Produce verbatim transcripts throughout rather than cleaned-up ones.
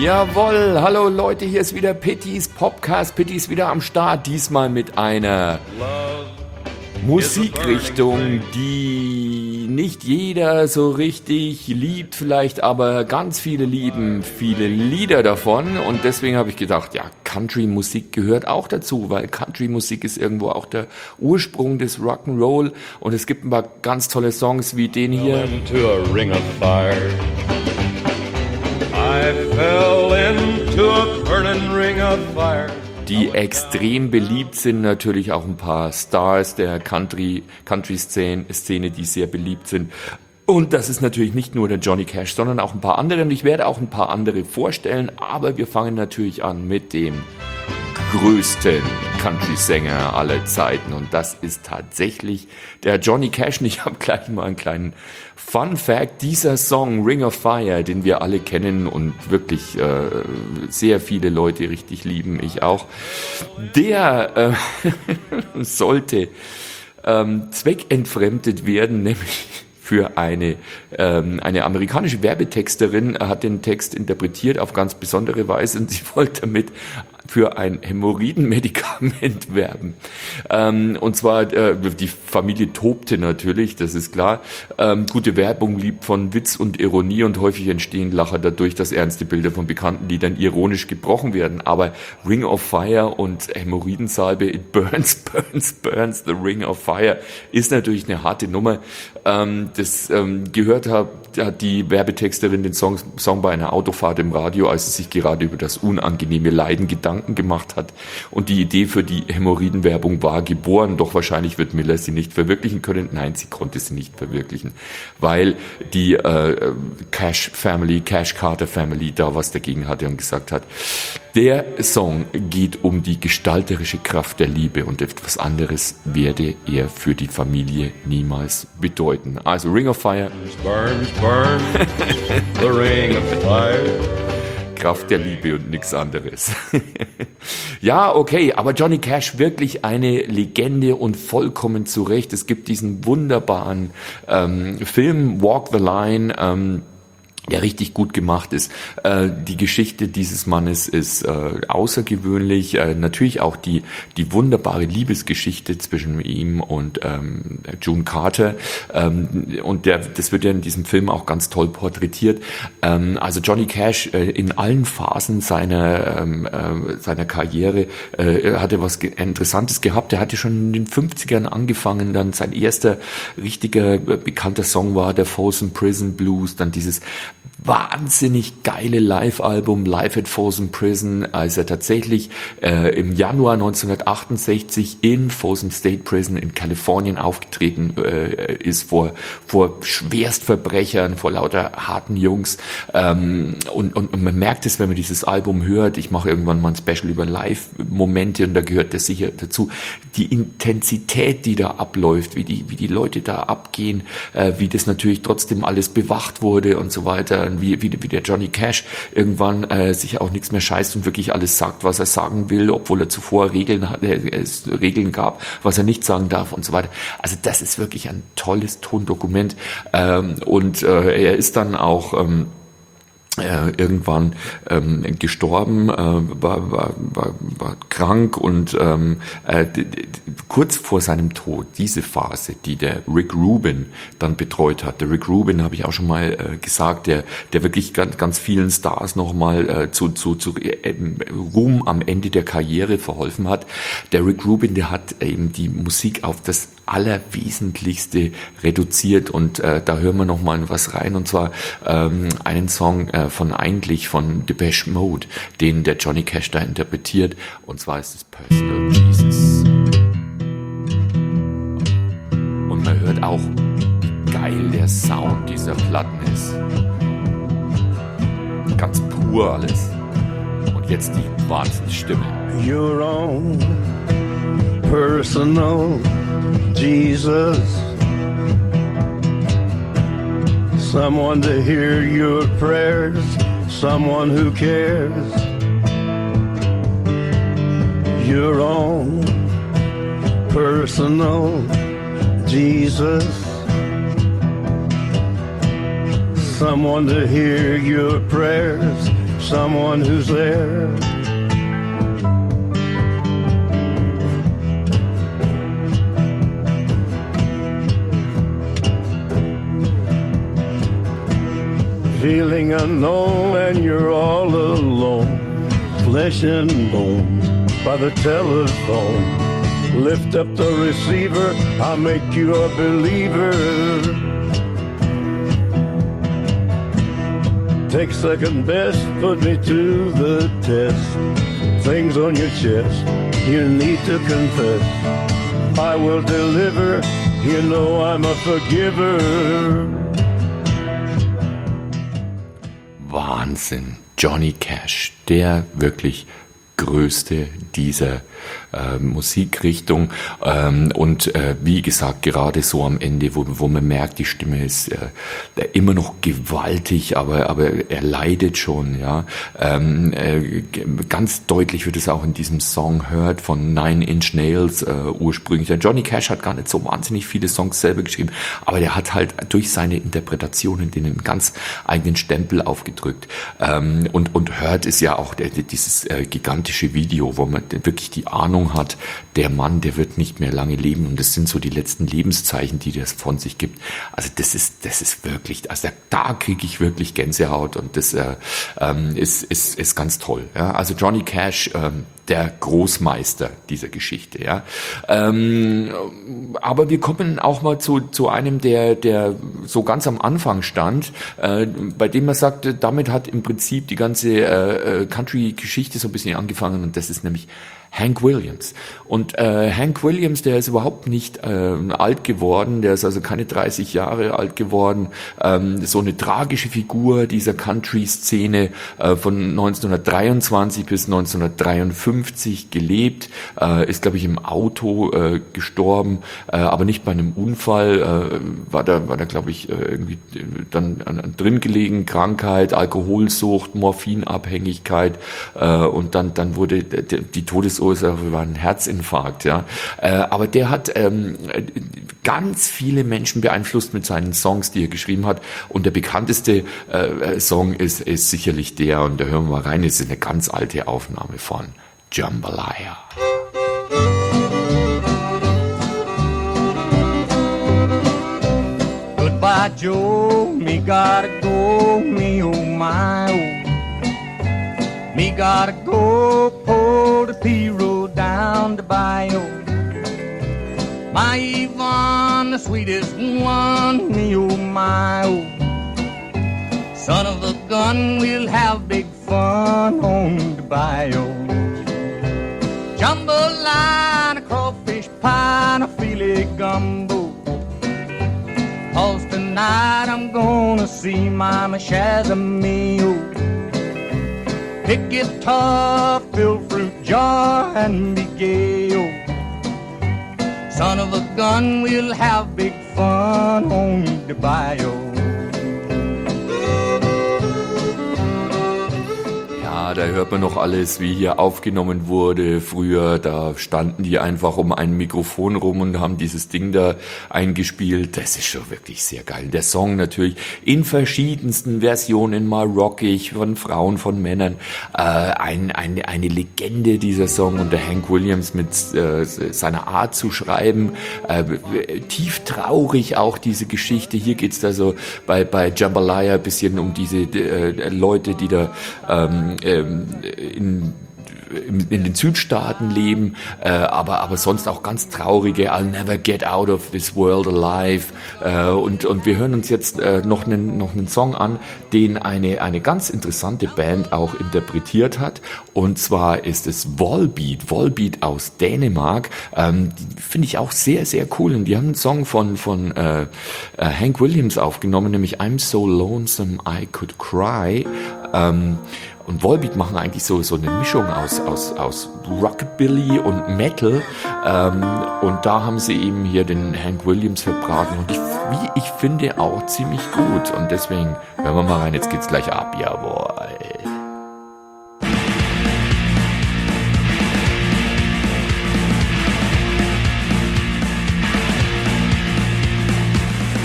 Jawohl, hallo Leute, hier ist wieder Pittys Podcast. Pitti ist wieder am Start, diesmal mit einer Musikrichtung, die nicht jeder so richtig liebt, vielleicht aber ganz viele lieben viele Lieder davon. Und deswegen habe ich gedacht, ja, Country-Musik gehört auch dazu, weil Country-Musik ist irgendwo auch der Ursprung des Rock'n'Roll. Und es gibt ein paar ganz tolle Songs wie den hier. I fell into a burning ring of fire. Die extrem beliebt sind, natürlich auch ein paar Stars der Country, Country-Szene, Szene, die sehr beliebt sind. Und das ist natürlich nicht nur der Johnny Cash, sondern auch ein paar andere. Und ich werde auch ein paar andere vorstellen, aber wir fangen natürlich an mit dem größten Country-Sänger aller Zeiten. Und das ist tatsächlich der Johnny Cash. Und ich habe gleich mal einen kleinen Fun-Fact. Dieser Song Ring of Fire, den wir alle kennen und wirklich äh, sehr viele Leute richtig lieben, ich auch, der äh, sollte ähm, zweckentfremdet werden, nämlich für eine, ähm, eine amerikanische Werbetexterin hat den Text interpretiert auf ganz besondere Weise und sie wollte damit für ein Hämorrhoidenmedikament werben. Ähm, und zwar, äh, die Familie tobte natürlich, das ist klar. Ähm, gute Werbung liebt von Witz und Ironie und häufig entstehen Lacher dadurch, dass ernste Bilder von bekannten Liedern ironisch gebrochen werden. Aber Ring of Fire und Hämorrhoidensalbe, it burns, burns, burns, the Ring of Fire, ist natürlich eine harte Nummer. Ähm, das ähm, gehört hat, hat die Werbetexterin den Song, Song bei einer Autofahrt im Radio, als sie sich gerade über das unangenehme Leiden Gedanken gemacht hat. Und die Idee für die Hämorrhoidenwerbung war geboren, doch wahrscheinlich wird Miller sie nicht verwirklichen können. Nein, sie konnte sie nicht verwirklichen, weil die äh, Cash Family, Cash Carter Family da was dagegen hatte und gesagt hat, der Song geht um die gestalterische Kraft der Liebe und etwas anderes werde er für die Familie niemals bedeuten. Also Ring of Fire. Burns, burns, the Ring of Fire. Kraft der Liebe und nichts anderes. Ja, okay, aber Johnny Cash wirklich eine Legende und vollkommen zu Recht. Es gibt diesen wunderbaren ähm, Film Walk the Line, ähm, der richtig gut gemacht ist. Äh, die Geschichte dieses Mannes ist äh, außergewöhnlich. Äh, natürlich auch die die wunderbare Liebesgeschichte zwischen ihm und ähm, June Carter. Ähm, und der, das wird ja in diesem Film auch ganz toll porträtiert. Ähm, also Johnny Cash äh, in allen Phasen seiner ähm, äh, seiner Karriere äh, hatte was ge- Interessantes gehabt. Er hatte schon in den fünfzigern angefangen. Dann sein erster richtiger äh, bekannter Song war der Folsom Prison Blues. Dann dieses wahnsinnig geile Live-Album Live at Folsom Prison, als er tatsächlich äh, im Januar neunzehnhundertachtundsechzig in Folsom State Prison in Kalifornien aufgetreten äh, ist vor vor Schwerstverbrechern, vor lauter harten Jungs ähm, und, und, und man merkt es, wenn man dieses Album hört. Ich mache irgendwann mal ein Special über Live-Momente und da gehört das sicher dazu. Die Intensität, die da abläuft, wie die wie die Leute da abgehen, äh, wie das natürlich trotzdem alles bewacht wurde und so weiter. Wie, wie, wie der Johnny Cash irgendwann äh, sich auch nichts mehr scheißt und wirklich alles sagt, was er sagen will, obwohl er zuvor Regeln, äh, es Regeln gab, was er nicht sagen darf und so weiter. Also das ist wirklich ein tolles Tondokument. Ähm, und äh, er ist dann auch ähm, Äh, irgendwann ähm, gestorben, äh, war, war, war, war krank und ähm, äh, d- d- kurz vor seinem Tod, diese Phase, die der Rick Rubin dann betreut hat. Der Rick Rubin, habe ich auch schon mal äh, gesagt, der der wirklich ganz, ganz vielen Stars nochmal äh, zu, zu, zu äh, Ruhm am Ende der Karriere verholfen hat. Der Rick Rubin, der hat eben die Musik auf das Allerwesentlichste reduziert und äh, da hören wir noch mal was rein und zwar ähm, einen Song äh, von Eigentlich von Depeche Mode, den der Johnny Cash da interpretiert und zwar ist es Personal Jesus. Und man hört auch, wie geil der Sound dieser Platten ist. Ganz pur alles. Und jetzt die Wahnsinnsstimme. Your own personal Jesus, someone to hear your prayers, someone who cares. Your own personal Jesus, someone to hear your prayers, someone who's there. Feeling unknown and you're all alone, flesh and bone by the telephone. Lift up the receiver, I'll make you a believer. Take second best, put me to the test. Things on your chest, you need to confess. I will deliver, you know I'm a forgiver. Wahnsinn, Johnny Cash, der wirklich größte dieser äh, Musikrichtung ähm, und äh, wie gesagt, gerade so am Ende, wo, wo man merkt, die Stimme ist äh, immer noch gewaltig, aber, aber er leidet schon, ja. Ähm, äh, ganz deutlich wird es auch in diesem Song Hurt von Nine Inch Nails äh, ursprünglich. Der Johnny Cash hat gar nicht so wahnsinnig viele Songs selber geschrieben, aber der hat halt durch seine Interpretationen den einen ganz eigenen Stempel aufgedrückt. Ähm, und, und Hurt ist ja auch der, dieses äh, gigantische Video, wo man wirklich die Ahnung hat, der Mann, der wird nicht mehr lange leben und das sind so die letzten Lebenszeichen, die das von sich gibt. Also das ist, das ist wirklich, also da, da kriege ich wirklich Gänsehaut und das äh, ähm, ist, ist, ist ganz toll. Ja? Also Johnny Cash, ähm, der Großmeister dieser Geschichte, ja. Ähm, aber wir kommen auch mal zu, zu einem, der, der so ganz am Anfang stand, äh, bei dem man sagte, damit hat im Prinzip die ganze äh, Country-Geschichte so ein bisschen angefangen und das ist nämlich Hank Williams. Und äh, Hank Williams, der ist überhaupt nicht äh, alt geworden, der ist also keine dreißig Jahre alt geworden, ähm, so eine tragische Figur dieser Country-Szene, äh, von neunzehnhundertdreiundzwanzig bis neunzehnhundertdreiundfünfzig gelebt, äh, ist, glaube ich, im Auto äh, gestorben, äh, aber nicht bei einem Unfall, äh, war da, war da, glaube ich, äh, irgendwie dann äh, drin gelegen, Krankheit, Alkoholsucht, Morphinabhängigkeit, äh, und dann, dann wurde die, die Todesursache war ein Herzinfarkt, ja. Äh, aber der hat ähm, ganz viele Menschen beeinflusst mit seinen Songs, die er geschrieben hat. Und der bekannteste äh, Song ist, ist sicherlich der, und da hören wir mal rein, das ist eine ganz alte Aufnahme von Jambalaya. Goodbye, Joe, me gotta go, me oh my oh. Me gotta go, pull the P-road down the bayou. My Yvonne, the sweetest one, me oh my oh. Son of a gun, we'll have big fun on the bayou. Jambalaya, a crawfish pie, and a filet gumbo. 'Cause tonight I'm gonna see Mama Shazamio. Pick guitar, fill fruit jar, and be gay, oh. Son of a gun, we'll have big fun on the bayou. Ja, da hört man noch alles, wie hier aufgenommen wurde. Früher, da standen die einfach um ein Mikrofon rum und haben dieses Ding da eingespielt. Das ist schon wirklich sehr geil. Der Song natürlich in verschiedensten Versionen, mal rockig, von Frauen, von Männern. Äh, ein, ein, eine Legende, dieser Song, und der Hank Williams mit äh, seiner Art zu schreiben. Äh, tief traurig auch diese Geschichte. Hier geht's da so bei, bei Jambalaya ein bisschen um diese äh, Leute, die da ähm, in in den Südstaaten leben, äh, aber aber sonst auch ganz traurige I'll never get out of this world alive, äh, und und wir hören uns jetzt äh, noch einen noch einen Song an, den eine eine ganz interessante Band auch interpretiert hat, und zwar ist es Volbeat Volbeat aus Dänemark. Ähm, die finde ich auch sehr sehr cool, und die haben einen Song von von äh, äh, Hank Williams aufgenommen, nämlich I'm So Lonesome I Could Cry. Ähm, Und Volbeat machen eigentlich so, so eine Mischung aus, aus, aus Rockabilly und Metal. Ähm, und da haben sie eben hier den Hank Williams verbraten. Und ich, wie ich finde, auch ziemlich gut. Und deswegen hören wir mal rein. Jetzt geht's gleich ab. Jawohl.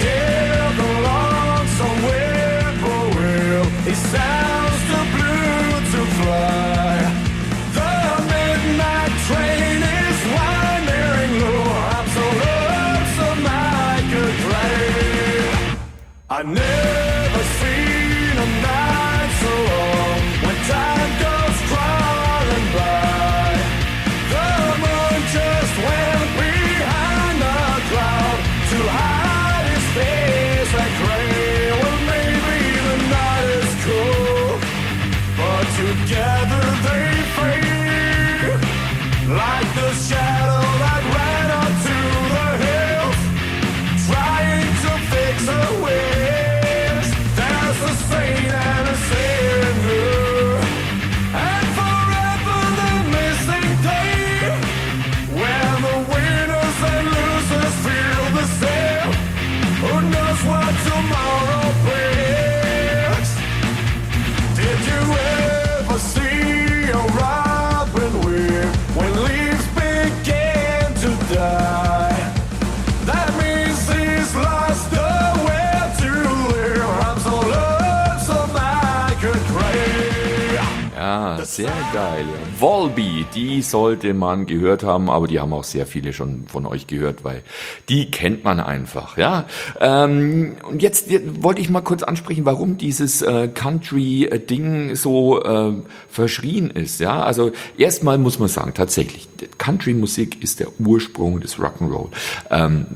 Yeah, go on somewhere for real. It sounds too blue Sehr geil. Ja. Volbeat, die sollte man gehört haben, aber die haben auch sehr viele schon von euch gehört, weil die kennt man einfach. Ja. Ähm, und jetzt wollte ich mal kurz ansprechen, warum dieses äh, Country-Ding so äh, verschrien ist. Ja. Also erstmal muss man sagen, tatsächlich, Country-Musik ist der Ursprung des Rock'n'Roll. Ähm,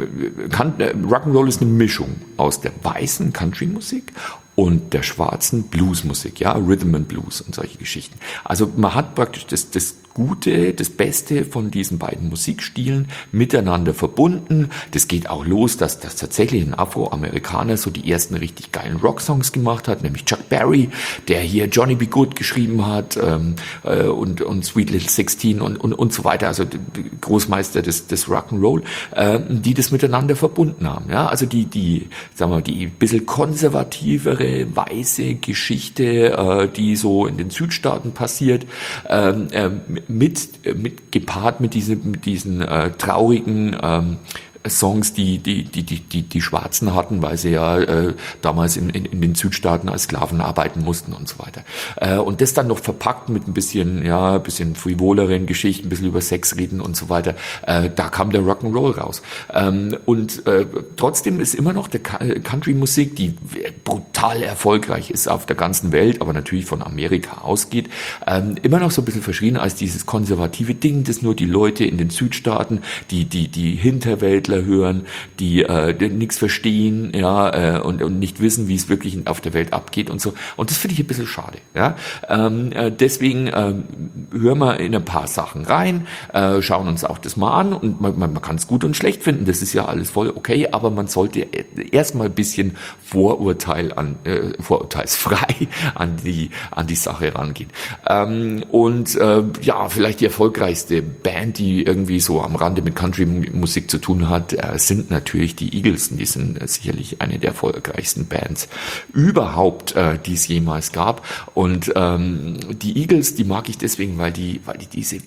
Rock'n'Roll ist eine Mischung aus der weißen Country-Musik und der schwarzen Bluesmusik, ja, Rhythm and Blues und solche Geschichten. Also man hat praktisch das, das Gute, das Beste von diesen beiden Musikstilen miteinander verbunden. Das geht auch los, dass, dass tatsächlich ein Afroamerikaner so die ersten richtig geilen Rocksongs gemacht hat, nämlich Chuck Berry, der hier Johnny B. Good geschrieben hat ähm, äh, und, und Sweet Little Sixteen und, und, und so weiter, also Großmeister des, des Rock'n'Roll, äh, die das miteinander verbunden haben. Ja? Also die, die, sagen wir mal, die bisschen konservativere, weiße Geschichte, äh, die so in den Südstaaten passiert, ähm, äh, mit, mit gepaart mit diesen, mit diesen äh, traurigen ähm, Songs, die die die die die die Schwarzen hatten, weil sie ja äh, damals in, in in den Südstaaten als Sklaven arbeiten mussten und so weiter. Äh, und das dann noch verpackt mit ein bisschen ja ein bisschen frivoleren Geschichten, ein bisschen über Sex reden und so weiter. Äh, da kam der Rock'n'Roll raus. Ähm, und äh, trotzdem ist immer noch der Country-Musik, die brutal erfolgreich ist auf der ganzen Welt, aber natürlich von Amerika ausgeht, ähm, immer noch so ein bisschen verschrien als dieses konservative Ding, das nur die Leute in den Südstaaten, die die die Hinterwäldler hören, die, äh, die nichts verstehen, ja, äh, und, und nicht wissen, wie es wirklich auf der Welt abgeht und so. Und das finde ich ein bisschen schade, ja. Ähm, äh, deswegen ähm, hören wir in ein paar Sachen rein, äh, schauen uns auch das mal an und man, man, man kann es gut und schlecht finden. Das ist ja alles voll okay, aber man sollte erstmal ein bisschen Vorurteil an, äh, vorurteilsfrei an die an die Sache rangehen. Ähm, und äh, ja, vielleicht die erfolgreichste Band, die irgendwie so am Rande mit Country-Musik zu tun hat, sind natürlich die Eagles. Die sind sicherlich eine der erfolgreichsten Bands überhaupt, äh, die es jemals gab. Und ähm, die Eagles, die mag ich deswegen, weil die, weil die diese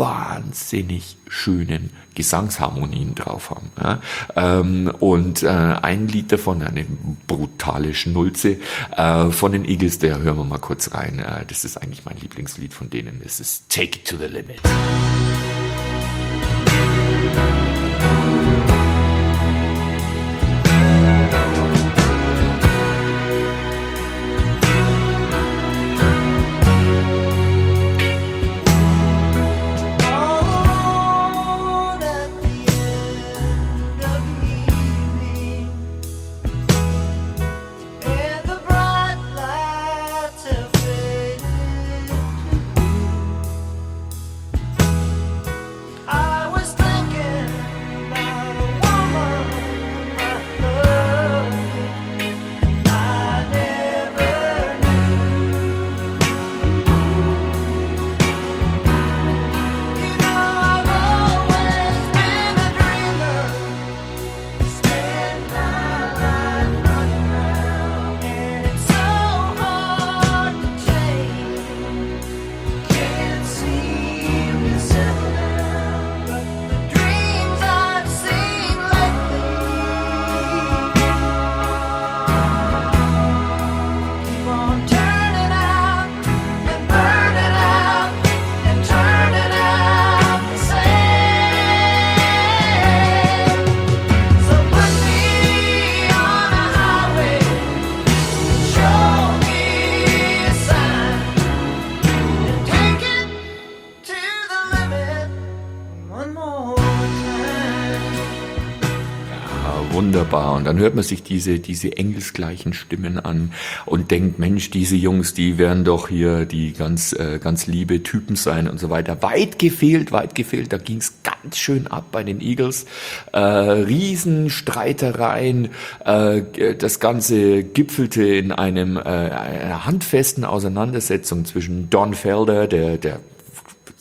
wahnsinnig schönen Gesangsharmonien drauf haben. Ja? Ähm, und äh, ein Lied davon, eine brutale Schnulze äh, von den Eagles, der hören wir mal kurz rein. Äh, das ist eigentlich mein Lieblingslied von denen. Das ist Take It to the Limit. Wunderbar. Und dann hört man sich diese, diese engelsgleichen Stimmen an und denkt, Mensch, diese Jungs, die werden doch hier die ganz, äh, ganz liebe Typen sein und so weiter. Weit gefehlt, weit gefehlt. Da ging es ganz schön ab bei den Eagles. Äh, Riesenstreitereien. Äh, das Ganze gipfelte in einem, äh, einer handfesten Auseinandersetzung zwischen Don Felder, der, der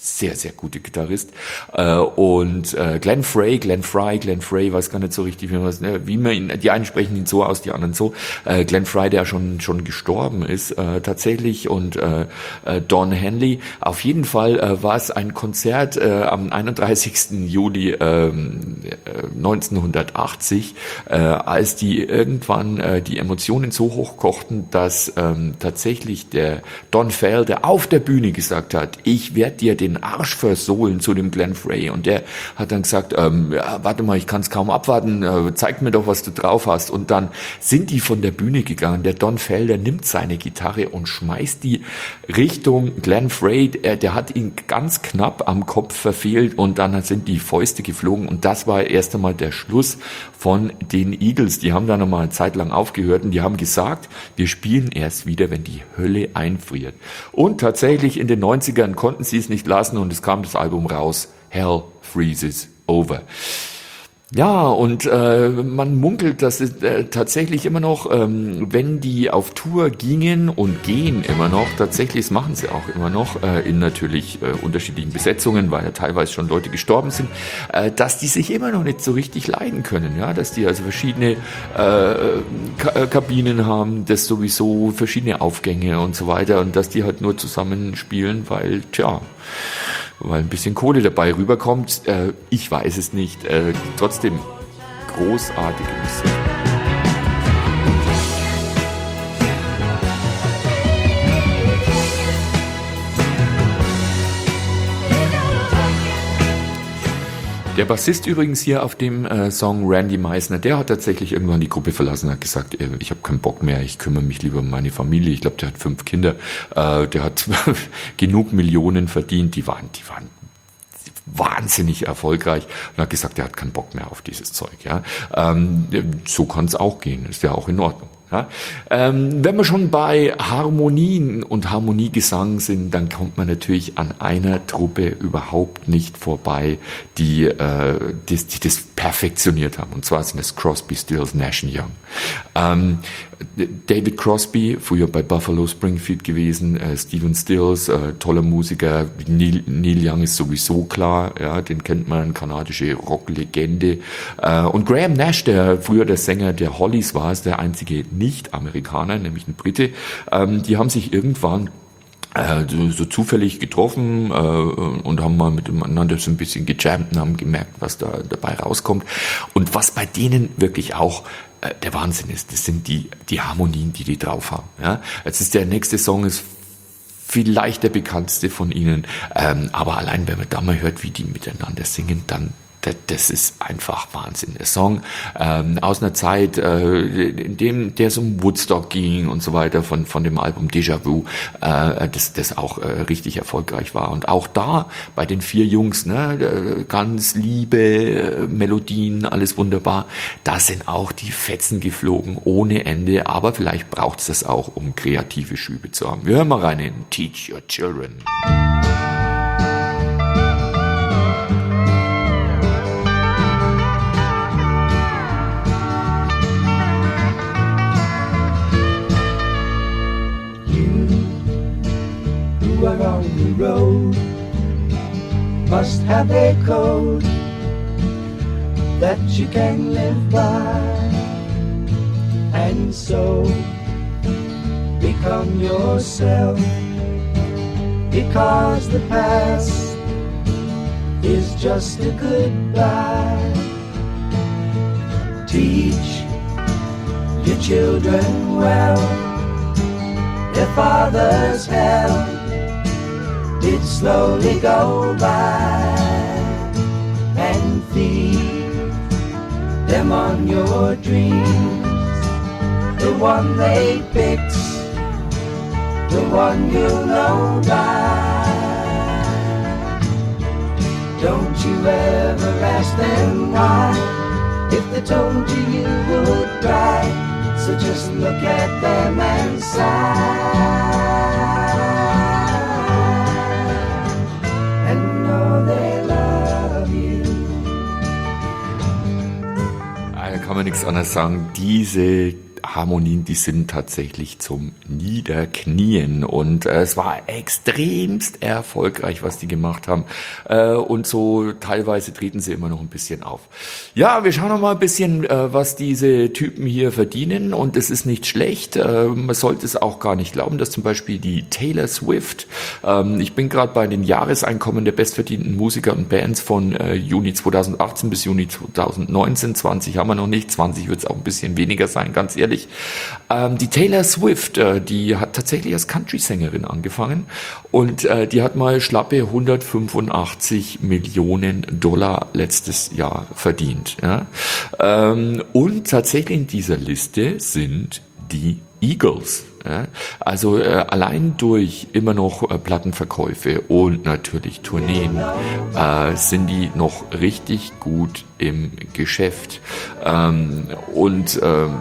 sehr, sehr guter Gitarrist. Äh, und äh, Glenn Frey, Glenn Frey, Glenn Frey, weiß gar nicht so richtig, wie man, ne, wie man ihn, die einen sprechen ihn so aus, die anderen so. Äh, Glenn Frey, der schon schon gestorben ist, äh, tatsächlich, und äh, äh, Don Henley. Auf jeden Fall äh, war es ein Konzert äh, am einunddreißigsten Juli äh, neunzehnhundertachtzig, äh, als die irgendwann äh, die Emotionen so hochkochten, dass ähm, tatsächlich der Don Fail, der auf der Bühne gesagt hat, ich werde dir den Arsch versohlen zu dem Glenn Frey, und der hat dann gesagt, ähm, ja, warte mal, ich kann es kaum abwarten, äh, zeig mir doch, was du drauf hast. Und dann sind die von der Bühne gegangen. Der Don Fail, der nimmt seine Gitarre und schmeißt die Richtung Glenn Frey, der, der hat ihn ganz knapp am Kopf verfehlt, und dann sind die Fäuste geflogen, und das war erst einmal der Schluss von den Eagles. Die haben dann noch mal eine Zeit lang aufgehört, und die haben gesagt, wir spielen erst wieder, wenn die Hölle einfriert. Und tatsächlich in den neunzigern konnten sie es nicht lassen, und es kam das Album raus, Hell Freezes Over. Ja, und äh, man munkelt, dass es äh, tatsächlich immer noch, ähm, wenn die auf Tour gingen und gehen immer noch, tatsächlich, das machen sie auch immer noch, äh, in natürlich äh, unterschiedlichen Besetzungen, weil ja teilweise schon Leute gestorben sind, äh, dass die sich immer noch nicht so richtig leiden können, ja, dass die also verschiedene äh, Ka- Kabinen haben, das sowieso, verschiedene Aufgänge und so weiter, und dass die halt nur zusammen spielen, weil, tja, weil ein bisschen Kohle dabei rüberkommt. Äh, ich weiß es nicht. Äh, trotzdem großartige Musik. Der Bassist übrigens hier auf dem äh, Song, Randy Meisner, der hat tatsächlich irgendwann die Gruppe verlassen, hat gesagt, äh, ich habe keinen Bock mehr, ich kümmere mich lieber um meine Familie. Ich glaube, der hat fünf Kinder, äh, der hat genug Millionen verdient, die waren, die waren wahnsinnig erfolgreich, und hat gesagt, er hat keinen Bock mehr auf dieses Zeug. Ja, ähm, so kann es auch gehen, ist ja auch in Ordnung. Ja, ähm, wenn wir schon bei Harmonien und Harmoniegesang sind, dann kommt man natürlich an einer Truppe überhaupt nicht vorbei, die, äh, die, die das perfektioniert haben. Und zwar sind es Crosby, Stills, Nash und Young. Ähm, David Crosby, früher bei Buffalo Springfield gewesen, äh, Stephen Stills, äh, toller Musiker, Neil, Neil Young ist sowieso klar, ja, den kennt man, kanadische Rocklegende. Äh, und Graham Nash, der früher der Sänger der Hollies war, ist der einzige Nicht-Amerikaner, nämlich ein Brite. Ähm, die haben sich irgendwann äh, so, so zufällig getroffen äh, und haben mal miteinander so ein bisschen gejammt und haben gemerkt, was da dabei rauskommt. Und was bei denen wirklich auch äh, der Wahnsinn ist, das sind die die Harmonien, die die drauf haben. Ja? Jetzt ist der nächste Song ist vielleicht der bekannteste von ihnen, ähm, aber allein wenn man da mal hört, wie die miteinander singen, dann das ist einfach Wahnsinn. Der Song ähm, aus einer Zeit, äh, in dem der so um Woodstock ging und so weiter, von von dem Album Déjà-vu, äh, das das auch äh, richtig erfolgreich war. Und auch da bei den vier Jungs, ne, ganz liebe äh, Melodien, alles wunderbar. Da sind auch die Fetzen geflogen ohne Ende. Aber vielleicht braucht es das auch, um kreative Schübe zu haben. Wir hören mal rein in Teach Your Children. You are on the road, must have a code that you can live by, and so become yourself, because the past is just a goodbye. Teach your children well, their father's hell did slowly go by, and feed them on your dreams, the one they picked, the one you'll know by. Don't you ever ask them why, if they told you you would cry, so just look at them and sigh. Kann man nichts anderes sagen, diese Harmonien, die sind tatsächlich zum Niederknien und äh, es war extremst erfolgreich, was die gemacht haben äh, und so teilweise treten sie immer noch ein bisschen auf. Ja, wir schauen noch mal ein bisschen, äh, was diese Typen hier verdienen und es ist nicht schlecht. Äh, man sollte es auch gar nicht glauben, dass zum Beispiel die Taylor Swift, ähm, ich bin gerade bei den Jahreseinkommen der bestverdienten Musiker und Bands von äh, Juni zweitausendachtzehn bis Juni zweitausendneunzehn, zwanzig haben wir noch nicht, zwanzig wird es auch ein bisschen weniger sein, ganz ehrlich. Ähm, die Taylor Swift, äh, die hat tatsächlich als Country-Sängerin angefangen und äh, die hat mal schlappe hundertfünfundachtzig Millionen Dollar letztes Jahr verdient. Ja? Ähm, und tatsächlich in dieser Liste sind die Eagles. Ja, also äh, allein durch immer noch äh, Plattenverkäufe und natürlich Tourneen äh, sind die noch richtig gut im Geschäft. Ähm, und ähm,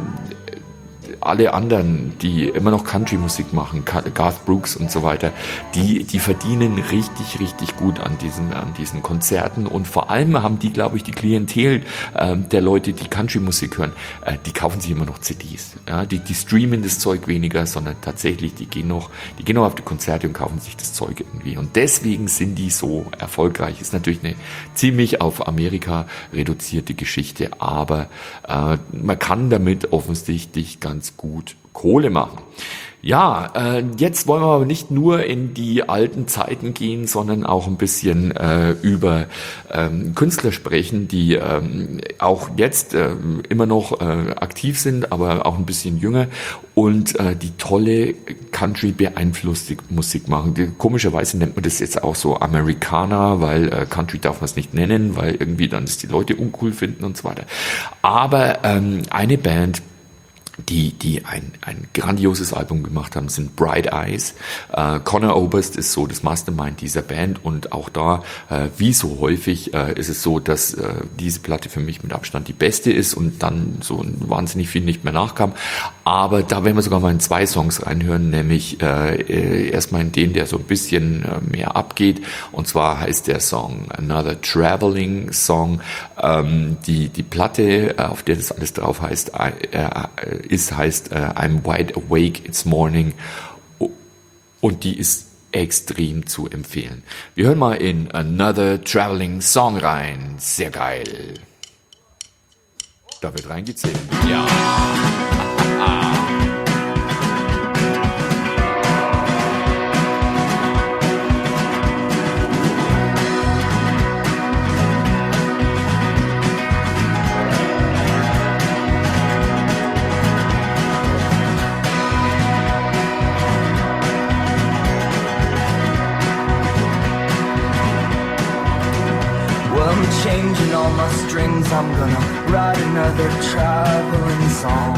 alle anderen, die immer noch Country-Musik machen, Garth Brooks und so weiter, die, die verdienen richtig, richtig gut an diesen, an diesen Konzerten und vor allem haben die, glaube ich, die Klientel äh, der Leute, die Country-Musik hören, äh, die kaufen sich immer noch C Ds. Ja? Die, die streamen das Zeug weniger, sondern tatsächlich, die gehen noch, die gehen noch auf die Konzerte und kaufen sich das Zeug irgendwie. Und deswegen sind die so erfolgreich. Ist natürlich eine ziemlich auf Amerika reduzierte Geschichte, aber äh, man kann damit offensichtlich ganz gut Kohle machen. Ja, äh, jetzt wollen wir aber nicht nur in die alten Zeiten gehen, sondern auch ein bisschen äh, über ähm, Künstler sprechen, die ähm, auch jetzt äh, immer noch äh, aktiv sind, aber auch ein bisschen jünger und äh, die tolle Country-beeinflusste Musik machen. Die, komischerweise nennt man das jetzt auch so Americana, weil äh, Country darf man es nicht nennen, weil irgendwie dann das die Leute uncool finden und so weiter. Aber ähm, eine Band, die die ein ein grandioses Album gemacht haben, sind Bright Eyes. Äh, Conor Oberst ist so das Mastermind dieser Band und auch da, äh, wie so häufig, äh, ist es so, dass äh, diese Platte für mich mit Abstand die beste ist und dann so wahnsinnig viel nicht mehr nachkam. Aber da werden wir sogar mal in zwei Songs reinhören, nämlich äh, erstmal in den, der so ein bisschen äh, mehr abgeht. Und zwar heißt der Song Another Traveling Song. Ähm, die die Platte, äh, auf der das alles drauf heißt, äh, ist heißt äh, I'm Wide Awake, It's Morning und die ist extrem zu empfehlen. Wir hören mal in Another Traveling Song rein. Sehr geil. Da wird reingezählt. Ja. Changing all my strings, I'm gonna write another traveling song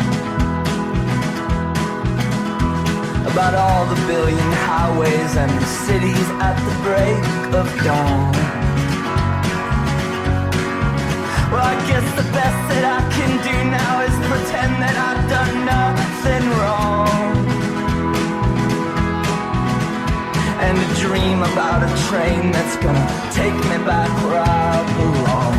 about all the billion highways and the cities at the break of dawn. Well, I guess the best that I can do now is pretend that I've done nothing wrong, and a dream about a train that's gonna take me back where I belong.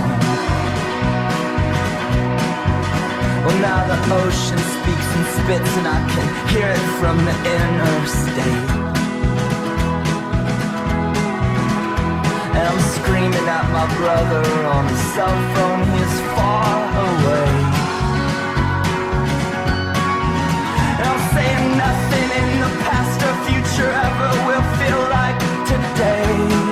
Well, now the ocean speaks and spits and I can hear it from the interstate, and I'm screaming at my brother on the cell phone, he's far away, and I'm saying nothing in the past or future ever will feel like today,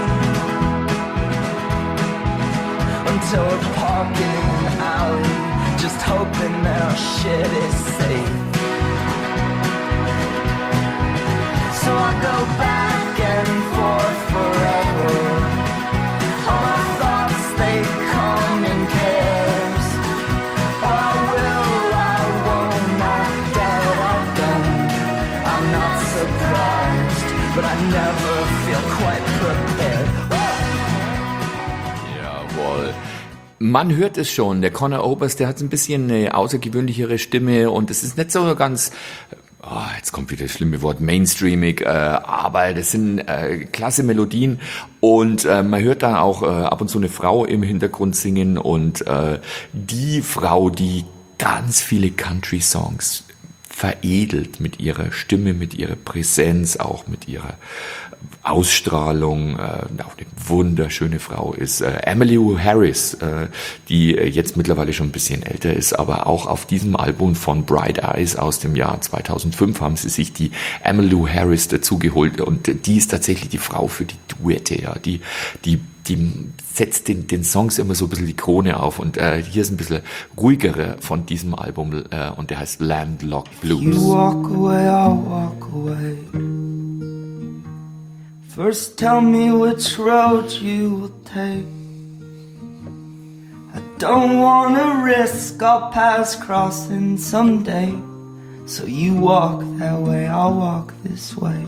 until we're parking in an alley, just hoping that our shit is safe. So I go back and forth forever, all my thoughts they come in pairs. Oh, I will, I won't, I doubt I've done, I'm not surprised, but I never feel quite prepared. Jawohl. Man hört es schon, der Conor Oberst, der hat ein bisschen eine außergewöhnlichere Stimme und es ist nicht so ganz, oh, jetzt kommt wieder das schlimme Wort, mainstreamig, äh, aber das sind äh, klasse Melodien und äh, man hört da auch äh, ab und zu eine Frau im Hintergrund singen und äh, die Frau, die ganz viele Country-Songs veredelt mit ihrer Stimme, mit ihrer Präsenz, auch mit ihrer Ausstrahlung, äh, auch eine wunderschöne Frau ist. Äh, Emmylou Harris, äh, die jetzt mittlerweile schon ein bisschen älter ist, aber auch auf diesem Album von Bright Eyes aus dem Jahr zweitausendfünf haben sie sich die Emmylou Harris dazugeholt und die ist tatsächlich die Frau für die Duette, ja, die, die die setzt den, den Songs immer so ein bisschen die Krone auf und äh, hier ist ein bisschen ruhigerer von diesem Album äh, und der heißt Landlocked Blues. You walk away, I'll walk away. First tell me which road you will take. I don't wanna risk our paths crossing someday. So you walk that way, I'll walk this way.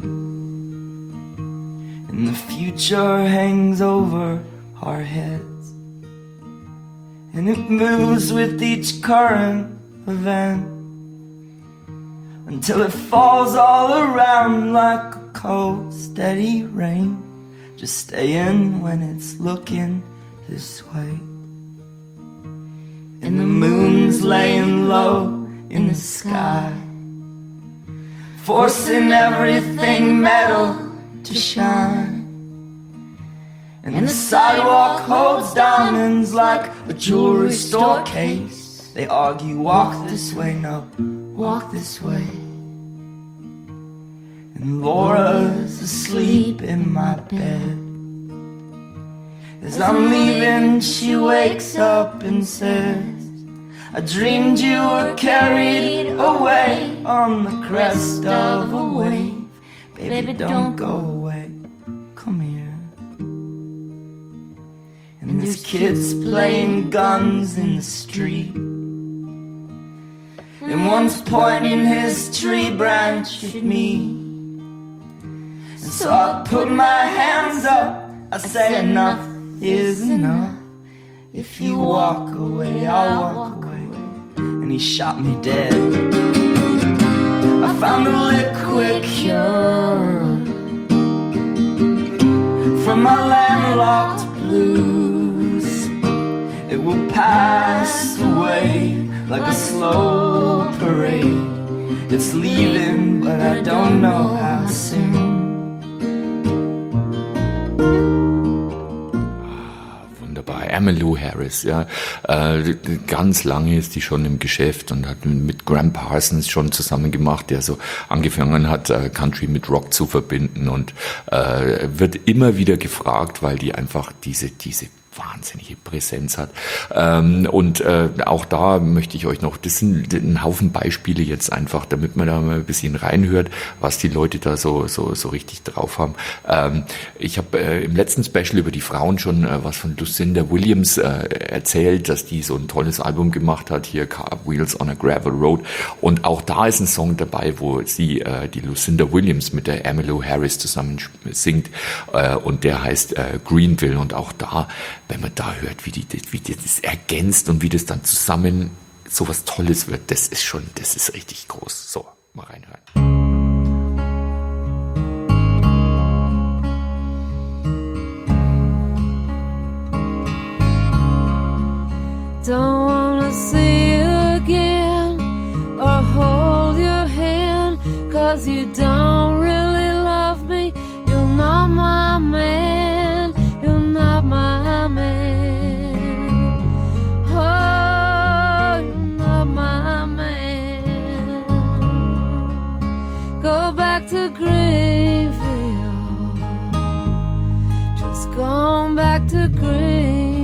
And the future hangs over our heads, and it moves with each current event, until it falls all around like a cold, steady rain, just staying when it's looking this way. And the moon's laying low in the sky, forcing everything metal to shine. And the sidewalk holds diamonds like a jewelry store case. They argue, walk this way, no, walk this way. And Laura's asleep in my bed. As I'm leaving, she wakes up and says, I dreamed you were carried away on the crest of a wave. Baby, don't go away, come here. And there's kids playing guns in the street, and one's pointing his tree branch at me. And so I put my hands up, I say enough is enough. If you walk away, I'll walk away. And he shot me dead. I found a liquid cure from my landlocked blues. It will pass away like a slow parade. It's leaving, but I don't know how soon. Emmylou Harris, ja, äh, ganz lange ist die schon im Geschäft und hat mit Graham Parsons schon zusammen gemacht, der so angefangen hat, äh, Country mit Rock zu verbinden und äh, wird immer wieder gefragt, weil die einfach diese diese wahnsinnige Präsenz hat. Ähm, und äh, auch da möchte ich euch noch, das sind ein Haufen Beispiele jetzt einfach, damit man da mal ein bisschen reinhört, was die Leute da so so so richtig drauf haben. Ähm, ich habe äh, im letzten Special über die Frauen schon äh, was von Lucinda Williams äh, erzählt, dass die so ein tolles Album gemacht hat, hier Car Wheels on a Gravel Road. Und auch da ist ein Song dabei, wo sie, äh, die Lucinda Williams mit der Emmylou Harris zusammen singt äh, und der heißt äh, Greenville. Und auch da, wenn man da hört, wie die, wie die das ergänzt und wie das dann zusammen so was Tolles wird, das ist schon, das ist richtig groß. So, mal reinhören. Don't wanna see you again or hold your hand, 'cause you don't really love me. You're not my man, you're not my man. Oh, you're not my man. Go back to Greenville, just gone back to Greenville.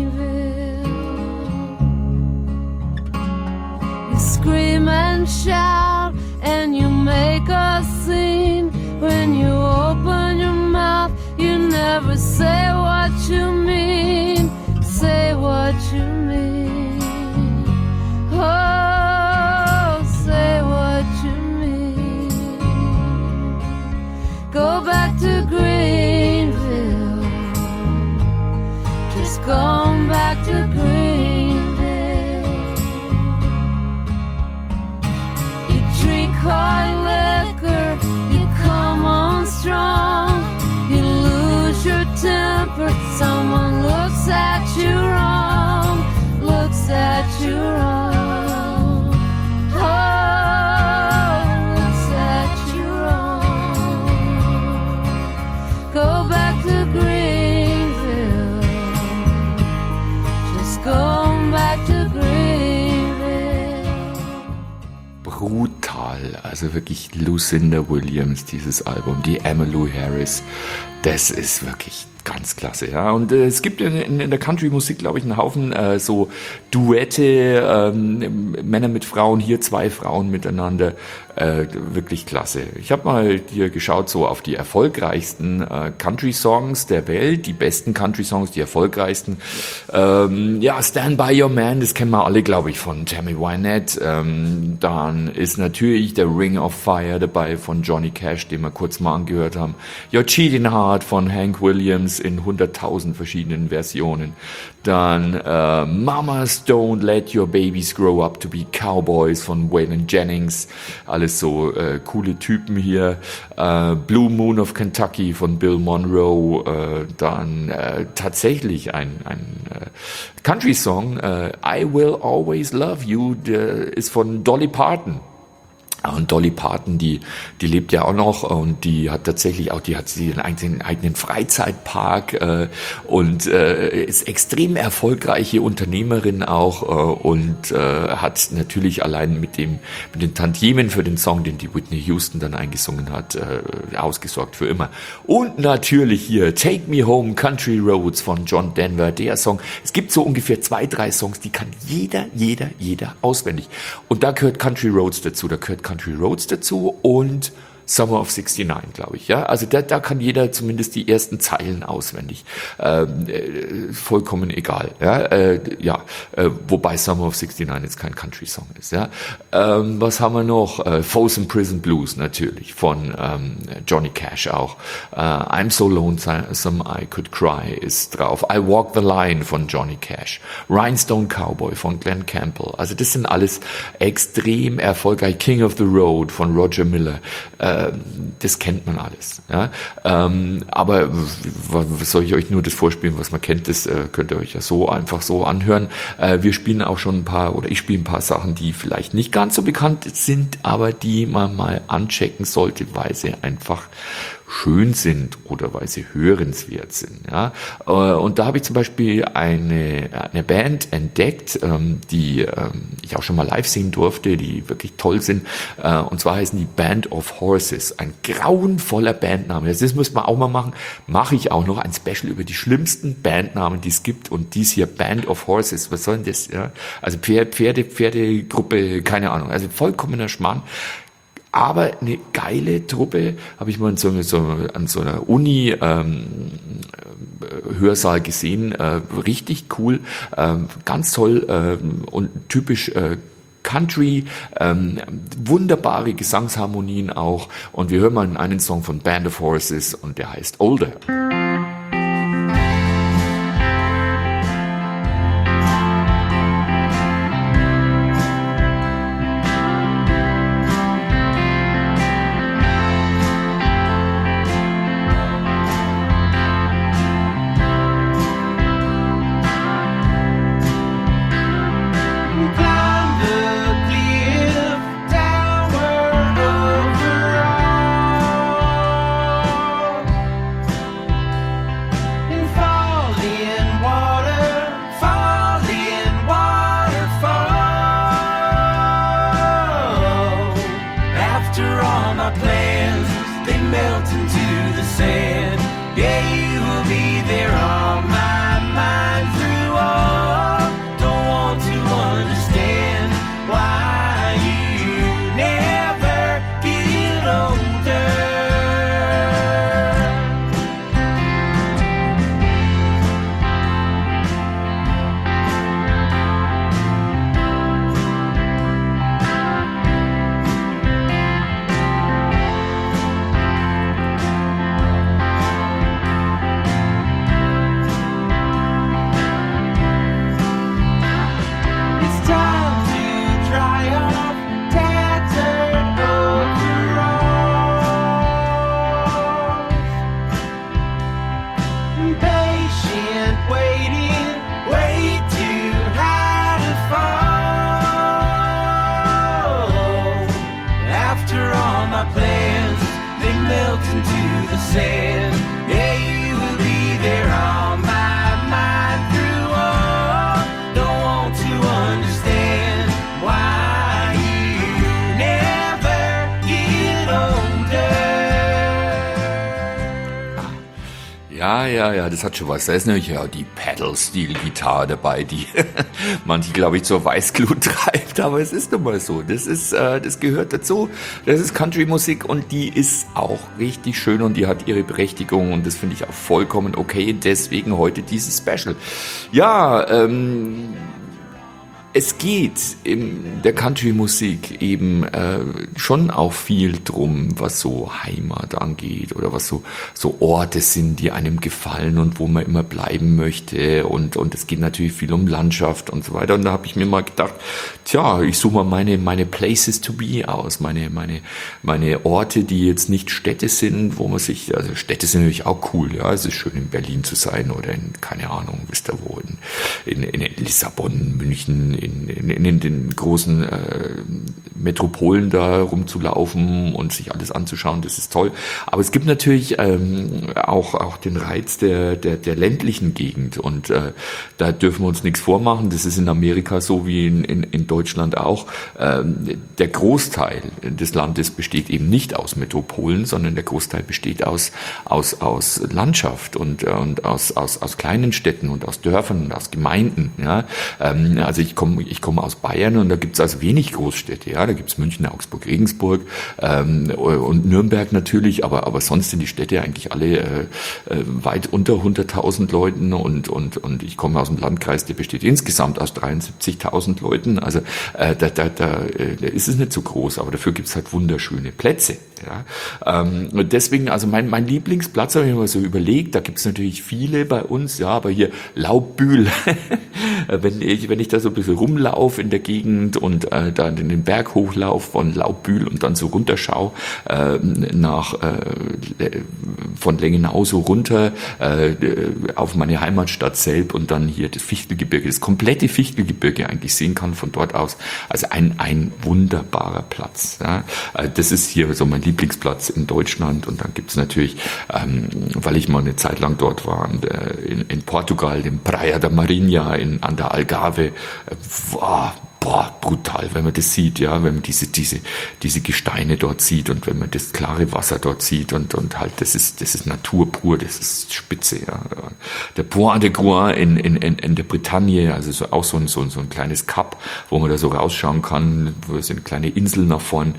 Scream and shout, and you make a scene. When you open your mouth, you never say what you mean. Say what you mean. Oh, say what you mean. Go back to Greenville, just gone back to Greenville. Hard liquor, you come on strong. You lose your temper, someone looks at you wrong, looks at you wrong. brutal. Also wirklich Lucinda Williams, dieses Album, die Emmylou Harris, das ist wirklich ganz klasse, ja. Und äh, es gibt in, in, in der Country-Musik, glaube ich, einen Haufen äh, so Duette, ähm, Männer mit Frauen, hier zwei Frauen miteinander, äh, wirklich klasse. Ich habe mal hier geschaut, so auf die erfolgreichsten äh, Country-Songs der Welt, die besten Country-Songs, die erfolgreichsten. Ähm, ja, Stand By Your Man, das kennen wir alle, glaube ich, von Tammy Wynette. Ähm, dann ist natürlich der Ring of Fire dabei von Johnny Cash, den wir kurz mal angehört haben. Your Cheating Heart von Hank Williams in hunderttausend verschiedenen Versionen. Dann äh, Mamas Don't Let Your Babies Grow Up to Be Cowboys von Waylon Jennings. Alles so äh, coole Typen hier. Äh, Blue Moon of Kentucky von Bill Monroe. Äh, dann äh, tatsächlich ein, ein äh, Country-Song. Äh, I Will Always Love You, der ist von Dolly Parton. Und Dolly Parton, die, die lebt ja auch noch und die hat tatsächlich auch, die hat sie einen eigenen, eigenen Freizeitpark äh, und äh, ist extrem erfolgreiche Unternehmerin auch äh, und äh, hat natürlich allein mit dem, mit den Tantiemen für den Song, den die Whitney Houston dann eingesungen hat, äh, ausgesorgt für immer. Und natürlich hier Take Me Home, Country Roads von John Denver, der Song. Es gibt so ungefähr zwei, drei Songs, die kann jeder, jeder, jeder auswendig. Und da gehört Country Roads dazu, da gehört Country Roads dazu und Summer of sixty-nine, glaube ich. Ja, also da, da kann jeder zumindest die ersten Zeilen auswendig. Ähm, äh, vollkommen egal. Ja, äh, ja äh, wobei Summer of sixty-nine jetzt kein Country-Song ist. Ja, ähm, was haben wir noch? Äh, Folsom Prison Blues natürlich von ähm, Johnny Cash auch. Äh, I'm So Lonesome I Could Cry ist drauf. I Walk the Line von Johnny Cash. Rhinestone Cowboy von Glenn Campbell. Also das sind alles extrem erfolgreich. King of the Road von Roger Miller. Äh, Das kennt man alles. Ja? Ähm, aber was soll ich euch nur das vorspielen, was man kennt, das äh, könnt ihr euch ja so einfach so anhören. Äh, wir spielen auch schon ein paar, oder ich spiele ein paar Sachen, die vielleicht nicht ganz so bekannt sind, aber die man mal anchecken sollte, weil sie einfach schön sind oder weil sie hörenswert sind. Ja? Und da habe ich zum Beispiel eine, eine Band entdeckt, die ich auch schon mal live sehen durfte, die wirklich toll sind. Und zwar heißen die Band of Horses. Ein grauenvoller Bandname. Das müssen wir auch mal machen. Mache ich auch noch ein Special über die schlimmsten Bandnamen, die es gibt. Und dies hier Band of Horses. Was soll denn das? Ja? Also Pferde, Pferde, Pferdegruppe, keine Ahnung. Also vollkommener Schmarrn. Aber eine geile Truppe, habe ich mal in so, so, an so einer Uni ähm, Hörsaal gesehen, äh, richtig cool, äh, ganz toll äh, und typisch äh, Country, ähm, wunderbare Gesangsharmonien auch und wir hören mal einen Song von Band of Horses und der heißt Older. Don't want to understand why you never ja, ja, das hat schon was. Da ist nämlich ja die Pedal-Steel-Gitarre dabei, die manche, glaube ich, zur Weißglut treibt, aber es ist nun mal so. Das ist, äh, das gehört dazu. Das ist Country-Musik und die ist auch richtig schön und die hat ihre Berechtigung und das finde ich auch vollkommen okay. Deswegen heute dieses Special. Ja, ähm... Es geht in der Country-Musik eben äh, schon auch viel drum, was so Heimat angeht oder was so so Orte sind, die einem gefallen und wo man immer bleiben möchte und und es geht natürlich viel um Landschaft und so weiter und da habe ich mir mal gedacht, tja, ich suche mal meine meine Places to be aus, meine meine meine Orte, die jetzt nicht Städte sind, wo man sich, also Städte sind natürlich auch cool, ja, es ist schön in Berlin zu sein oder in, keine Ahnung, wisst ihr wo, in, in, in Lissabon, München, In, in, in den großen äh, Metropolen da rumzulaufen und sich alles anzuschauen, das ist toll. Aber es gibt natürlich ähm, auch auch den Reiz der der, der ländlichen Gegend und äh, da dürfen wir uns nichts vormachen. Das ist in Amerika so wie in, in, in Deutschland auch. Ähm, der Großteil des Landes besteht eben nicht aus Metropolen, sondern der Großteil besteht aus aus aus Landschaft und und aus aus aus kleinen Städten und aus Dörfern und aus Gemeinden. Ja, ähm, also ich komme ich komme aus Bayern und da gibt's also wenig Großstädte, ja, da gibt's München, Augsburg, Regensburg ähm, und Nürnberg natürlich, aber aber sonst sind die Städte eigentlich alle äh, weit unter hunderttausend Leuten und und und ich komme aus dem Landkreis, der besteht insgesamt aus dreiundsiebzigtausend Leuten, also äh, da da da äh, ist es nicht so groß, aber dafür gibt's halt wunderschöne Plätze, ja. Ähm, und deswegen, also mein mein Lieblingsplatz, habe ich mir so überlegt, da gibt's natürlich viele bei uns, ja, aber hier Laubbühl, wenn ich wenn ich da so ein bisschen rumlaufe in der Gegend und äh, dann in den Berg hochlauf von Laubbühl und dann so runterschau äh, nach äh, von Lengenau so runter äh, auf meine Heimatstadt Selb und dann hier das Fichtelgebirge, das komplette Fichtelgebirge eigentlich sehen kann von dort aus. Also ein ein wunderbarer Platz. Ja. Das ist hier so mein Lieblingsplatz in Deutschland und dann gibt's natürlich, ähm, weil ich mal eine Zeit lang dort war, in, in Portugal, in Praia da Marinha, in, an der Algarve, äh, wow, boah, brutal, wenn man das sieht, ja, wenn man diese, diese, diese Gesteine dort sieht und wenn man das klare Wasser dort sieht und, und halt, das ist, das ist Natur pur, das ist spitze, ja. Der Point de Gouin in, in, in der Bretagne, also so, auch so ein, so ein, so ein kleines Kap, wo man da so rausschauen kann, wo so eine kleine Insel nach vorn,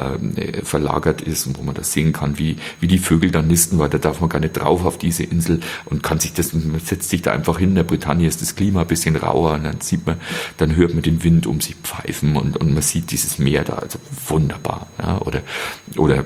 äh, verlagert ist und wo man da sehen kann, wie, wie die Vögel da nisten, weil da darf man gar nicht drauf auf diese Insel und kann sich das, man setzt sich da einfach hin, in der Bretagne ist das Klima ein bisschen rauer und dann sieht man, dann hört man den Wind um sich pfeifen und, und man sieht dieses Meer da, also wunderbar, ja, oder, oder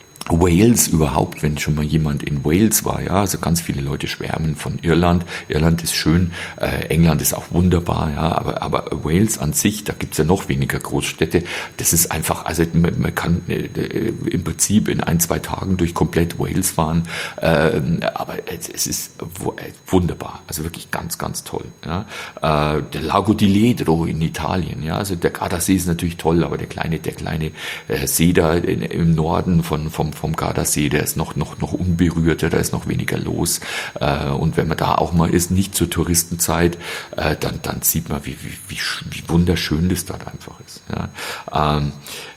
Wales überhaupt, wenn schon mal jemand in Wales war, ja, also ganz viele Leute schwärmen von Irland. Irland ist schön, äh, England ist auch wunderbar, ja, aber aber Wales an sich, da gibt's ja noch weniger Großstädte. Das ist einfach, also man, man kann äh, im Prinzip in ein, zwei Tagen durch komplett Wales fahren, äh, aber es, es ist wunderbar, also wirklich ganz, ganz toll. Ja. Äh, der Lago di Ledro in Italien, ja, also der Gardasee ist natürlich toll, aber der kleine, der kleine äh, See da in, im Norden von vom vom Gardasee, der ist noch noch noch unberührter, da ist noch weniger los äh, und wenn man da auch mal ist, nicht zur Touristenzeit, äh, dann dann sieht man, wie wie wie, wie wunderschön das dort einfach ist. Ja. Ähm,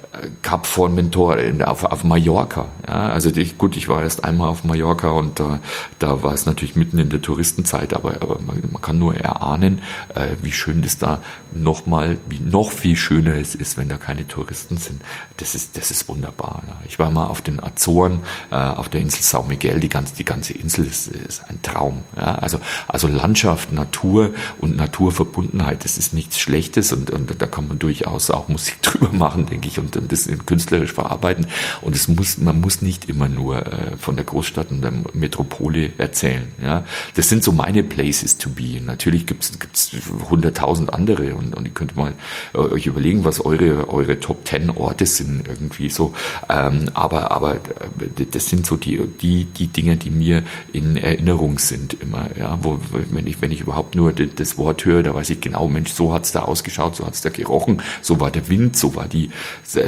Cap Formentor auf, auf Mallorca. Ja, also ich, gut, ich war erst einmal auf Mallorca und da, da war es natürlich mitten in der Touristenzeit, aber, aber man, man kann nur erahnen, äh, wie schön das da noch mal, wie noch viel schöner es ist, wenn da keine Touristen sind. Das ist, das ist wunderbar. Ja. Ich war mal auf den Azoren, äh, auf der Insel São Miguel, die ganze, die ganze Insel ist, ist ein Traum. Ja. Also, also Landschaft, Natur und Naturverbundenheit, das ist nichts Schlechtes und, und da kann man durchaus auch Musik drüber machen, denke ich, und das künstlerisch verarbeiten und es muss, man muss nicht immer nur äh, von der Großstadt und der Metropole erzählen. Ja, das sind so meine Places to be. Natürlich gibt's gibt's hunderttausend andere und, und ihr könnt mal äh, euch überlegen, was eure eure Top Ten Orte sind irgendwie so. Ähm, aber aber das sind so die die die Dinge, die mir in Erinnerung sind immer. Ja, wo wenn ich wenn ich überhaupt nur das Wort höre, da weiß ich genau, Mensch, so hat's da ausgeschaut, so hat's da gerochen, so war der Wind, so war die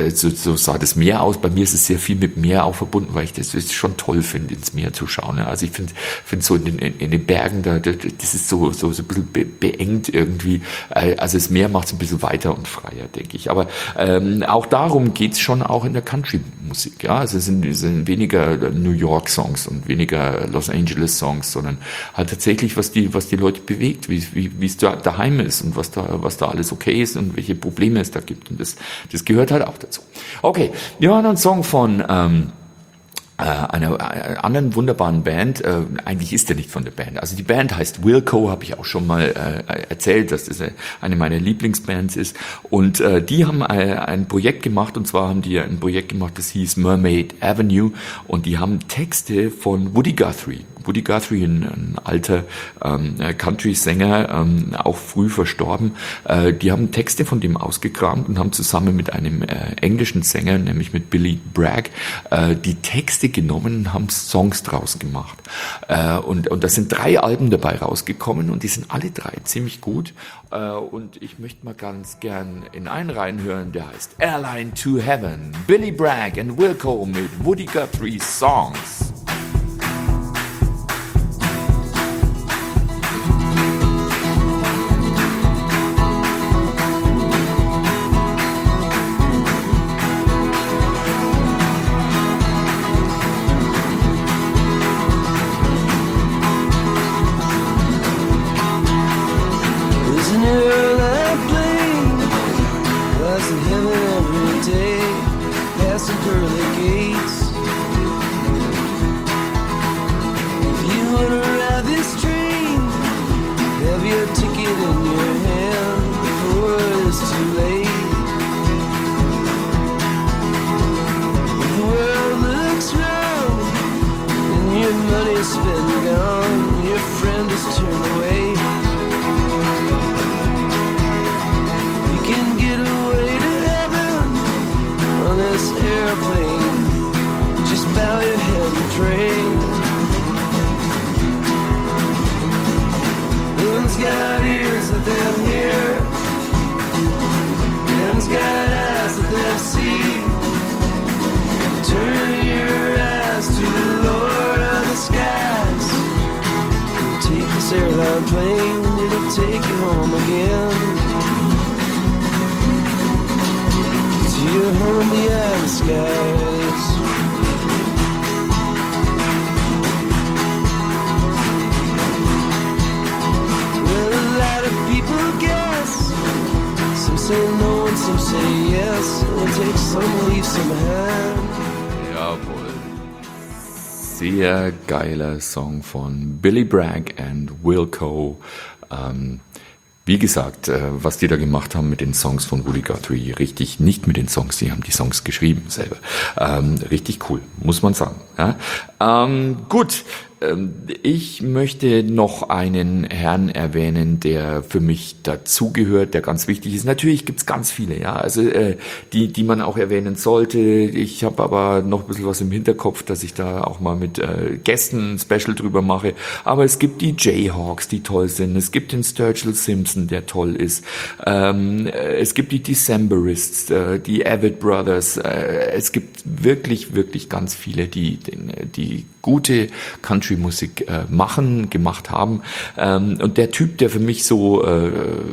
äh, so, so sah das Meer aus. Bei mir ist es sehr viel mit Meer auch verbunden, weil ich das, das schon toll finde, ins Meer zu schauen. Ja. Also ich finde finde so in den, in den Bergen, da, das ist so, so, so ein bisschen be, beengt irgendwie. Äh, also das Meer macht es ein bisschen weiter und freier, denke ich. Aber ähm, auch darum geht's schon auch in der Country-Musik. Ja. Also es sind, es sind weniger New York-Songs und weniger Los Angeles-Songs, sondern halt tatsächlich, was die, was die Leute bewegt, wie, wie, wie es da daheim ist und was da, was da alles okay ist und welche Probleme es da gibt. Und das, das gehört halt auch dazu. Okay, wir hören einen Song von ähm, äh, einer, einer anderen wunderbaren Band. Äh, eigentlich ist der nicht von der Band. Also die Band heißt Wilco, habe ich auch schon mal äh, erzählt, dass das eine meiner Lieblingsbands ist. Und äh, die haben äh, ein Projekt gemacht, und zwar haben die ein Projekt gemacht, das hieß Mermaid Avenue, und die haben Texte von Woody Guthrie. Woody Guthrie, ein, ein alter ähm, Country-Sänger, ähm, auch früh verstorben. Äh, die haben Texte von dem ausgekramt und haben zusammen mit einem äh, englischen Sänger, nämlich mit Billy Bragg, äh, die Texte genommen und haben Songs draus gemacht. Äh, und, und da sind drei Alben dabei rausgekommen und die sind alle drei ziemlich gut. Äh, und ich möchte mal ganz gern in einen reinhören, der heißt Airline to Heaven. Billy Bragg and Wilco mit Woody Guthrie Songs. Sehr geiler Song von Billy Bragg and Wilco. Ähm, wie gesagt, äh, was die da gemacht haben mit den Songs von Woody Guthrie, richtig, nicht mit den Songs, die haben die Songs geschrieben selber. Ähm, richtig cool, muss man sagen. Ja? Ähm, gut. Ich möchte noch einen Herrn erwähnen, der für mich dazugehört, der ganz wichtig ist. Natürlich gibt's ganz viele, ja, also äh, die, die man auch erwähnen sollte. Ich habe aber noch ein bisschen was im Hinterkopf, dass ich da auch mal mit äh, Gästen ein Special drüber mache. Aber es gibt die Jayhawks, die toll sind. Es gibt den Sturgill Simpson, der toll ist. Ähm, es gibt die Decemberists, äh, die Avett Brothers. Äh, es gibt wirklich, wirklich ganz viele, die, die, die gute Country-Musik äh, machen, gemacht haben. Ähm, und der Typ, der für mich so äh,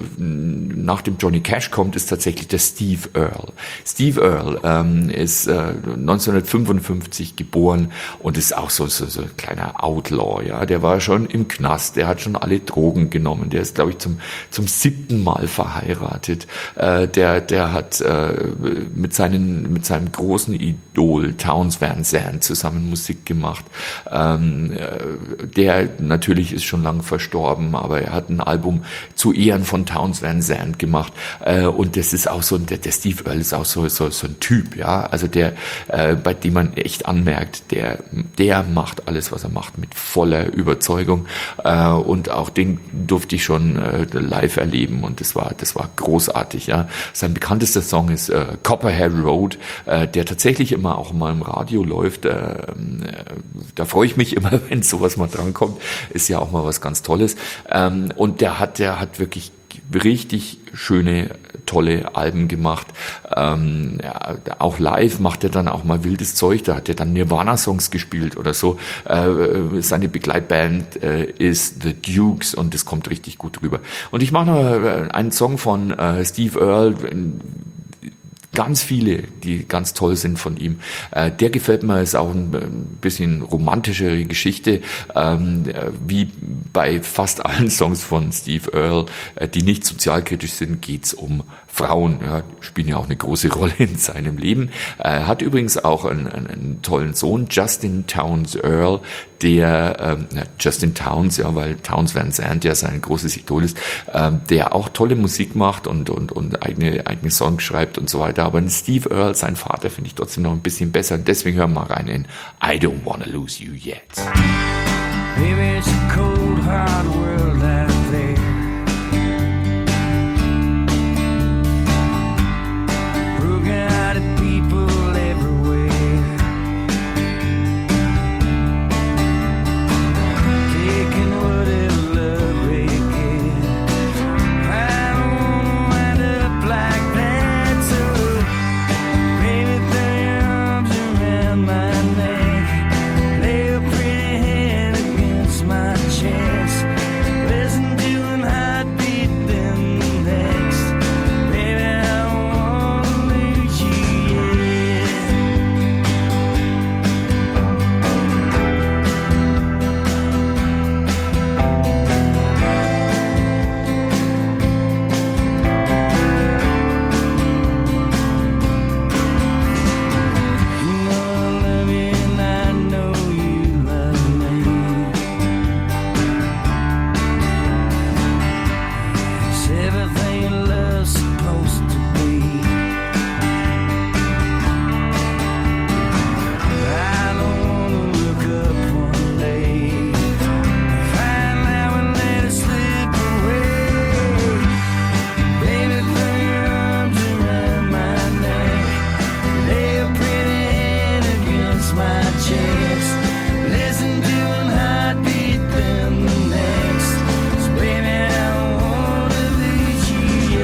nach dem Johnny Cash kommt, ist tatsächlich der Steve Earle. Steve Earle ähm, ist äh, neunzehnhundertfünfundfünfzig geboren und ist auch so, so, so ein kleiner Outlaw. Ja, der war schon im Knast, der hat schon alle Drogen genommen. Der ist, glaube ich, zum zum siebten Mal verheiratet. Äh, der der hat äh, mit seinen mit seinem großen Idol Townes Van Zandt zusammen Musik gemacht. Ähm, der natürlich ist schon lange verstorben, aber er hat ein Album zu Ehren von Townes Van Zandt gemacht, äh, und das ist auch so, der, der Steve Earle ist auch so, so, so ein Typ, ja, also der, äh, bei dem man echt anmerkt, der, der macht alles, was er macht, mit voller Überzeugung, äh, und auch den durfte ich schon äh, live erleben und das war, das war großartig, ja. Sein bekanntester Song ist äh, Copperhead Road, äh, der tatsächlich immer auch mal im Radio läuft, äh, da freue ich mich immer, wenn sowas mal drankommt, ist ja auch mal was ganz Tolles. Ähm, und der hat, der hat wirklich richtig schöne, tolle Alben gemacht. Ähm, ja, auch live macht er dann auch mal wildes Zeug. Da hat er dann Nirvana-Songs gespielt oder so. Äh, seine Begleitband äh, ist The Dukes und das kommt richtig gut rüber. Und ich mache noch einen Song von äh, Steve Earle, ganz viele, die ganz toll sind von ihm. Äh, der gefällt mir, ist auch ein, ein bisschen romantischere Geschichte, ähm, wie bei fast allen Songs von Steve Earle, äh, die nicht sozialkritisch sind, geht's um Frauen. Ja, spielen ja auch eine große Rolle in seinem Leben. Er äh, hat übrigens auch einen, einen, einen tollen Sohn, Justin Townes Earle, der, ähm, Justin Townes, ja, weil Townes Van Zandt ja sein großes Idol ist, ähm, der auch tolle Musik macht und, und, und eigene, eigene Songs schreibt und so weiter. Aber Steve Earle, sein Vater, finde ich trotzdem noch ein bisschen besser. Deswegen hören wir mal rein in I Don't Wanna Lose You Yet. Baby, it's a cold, hard world out there. Broken-hearted people everywhere. Taking whatever love they get. I don't wanna wind up like that, so baby, throw your arms around my neck. Lay a pretty hand against my chest. Listen to an heartbeat, then the next. Baby, I don't wanna lose you yet. You know I love you and I know you love me. It's everything love's supposed to be. I don't wanna look up one day, find out and let it slip away. Baby, throw your arms around my neck. Lay a pretty hand against my chest. Listen to one heartbeat, then the next. 'Cause baby, I don't wanna lose you